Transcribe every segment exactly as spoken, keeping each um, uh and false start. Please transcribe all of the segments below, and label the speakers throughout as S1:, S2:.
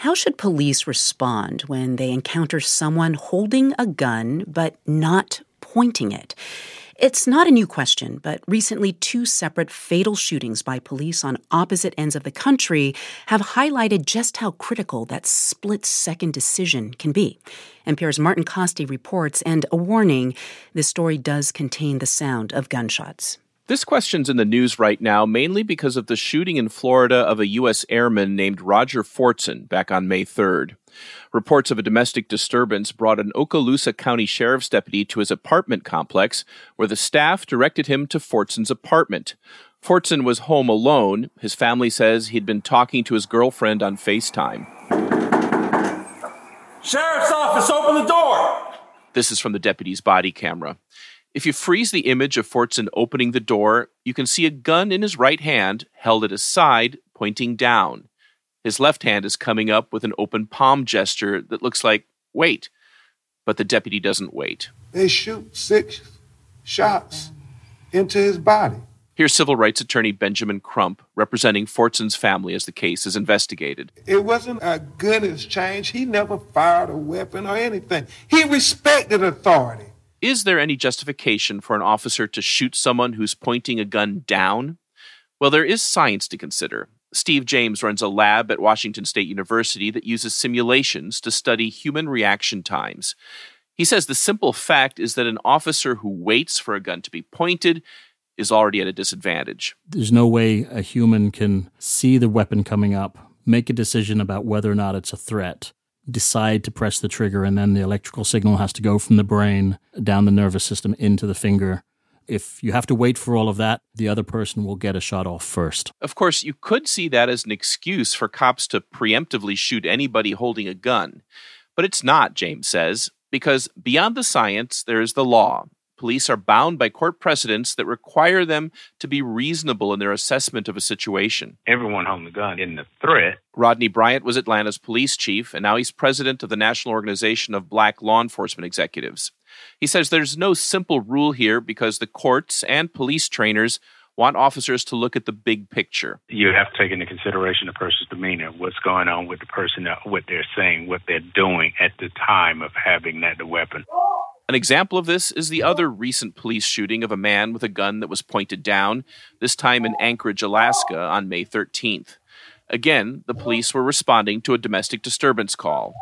S1: How should police respond when they encounter someone holding a gun but not pointing it? It's not a new question, but recently two separate fatal shootings by police on opposite ends of the country have highlighted just how critical that split-second decision can be. N P R's Martin Kaste reports, and a warning, this story does contain the sound of gunshots.
S2: This question's in the news right now mainly because of the shooting in Florida of a U S airman named Roger Fortson back on May third. Reports of a domestic disturbance brought an Okaloosa County Sheriff's deputy to his apartment complex, where the staff directed him to Fortson's apartment. Fortson was home alone. His family says he'd been talking to his girlfriend on FaceTime.
S3: Sheriff's office, open the door!
S2: This is from the deputy's body camera. If you freeze the image of Fortson opening the door, you can see a gun in his right hand, held at his side, pointing down. His left hand is coming up with an open palm gesture that looks like, wait. But the deputy doesn't wait.
S4: They shoot six shots into his body.
S2: Here's civil rights attorney Benjamin Crump, representing Fortson's family as the case is investigated.
S4: It wasn't a gun exchange. He never fired a weapon or anything. He respected authority.
S2: Is there any justification for an officer to shoot someone who's pointing a gun down? Well, there is science to consider. Steve James runs a lab at Washington State University that uses simulations to study human reaction times. He says the simple fact is that an officer who waits for a gun to be pointed is already at a disadvantage.
S5: There's no way a human can see the weapon coming up, make a decision about whether or not it's a threat, decide to press the trigger, and then the electrical signal has to go from the brain down the nervous system into the finger. If you have to wait for all of that, the other person will get a shot off first.
S2: Of course, you could see that as an excuse for cops to preemptively shoot anybody holding a gun. But it's not, James says, because beyond the science, there is the law. Police are bound by court precedents that require them to be reasonable in their assessment of a situation.
S6: Everyone holding the gun isn't a threat.
S2: Rodney Bryant was Atlanta's police chief, and now he's president of the National Organization of Black Law Enforcement Executives. He says there's no simple rule here because the courts and police trainers want officers to look at the big picture.
S6: You have to take into consideration the person's demeanor, what's going on with the person, what they're saying, what they're doing at the time of having that weapon.
S2: An example of this is the other recent police shooting of a man with a gun that was pointed down, this time in Anchorage, Alaska, on May thirteenth. Again, the police were responding to a domestic disturbance call.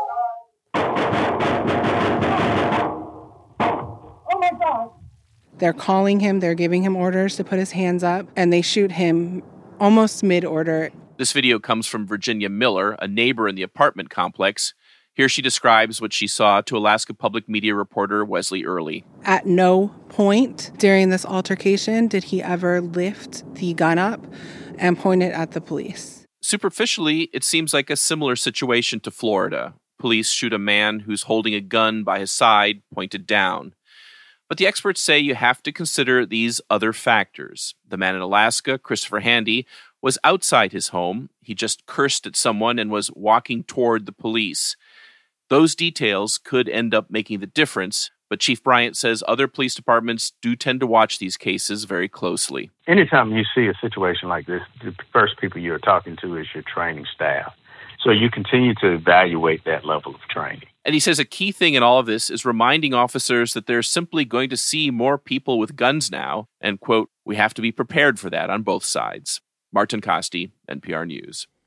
S7: They're calling him, they're giving him orders to put his hands up, and they shoot him almost mid-order.
S2: This video comes from Virginia Miller, a neighbor in the apartment complex. Here she describes what she saw to Alaska Public Media reporter Wesley Early.
S7: At no point during this altercation did he ever lift the gun up and point it at the police.
S2: Superficially, it seems like a similar situation to Florida. Police shoot a man who's holding a gun by his side, pointed down. But the experts say you have to consider these other factors. The man in Alaska, Christopher Handy, was outside his home. He just cursed at someone and was walking toward the police. Those details could end up making the difference, but Chief Bryant says other police departments do tend to watch these cases very closely.
S6: Anytime you see a situation like this, the first people you're talking to is your training staff. So you continue to evaluate that level of training.
S2: And he says a key thing in all of this is reminding officers that they're simply going to see more people with guns now, and, quote, we have to be prepared for that on both sides. Martin Kaste, N P R News.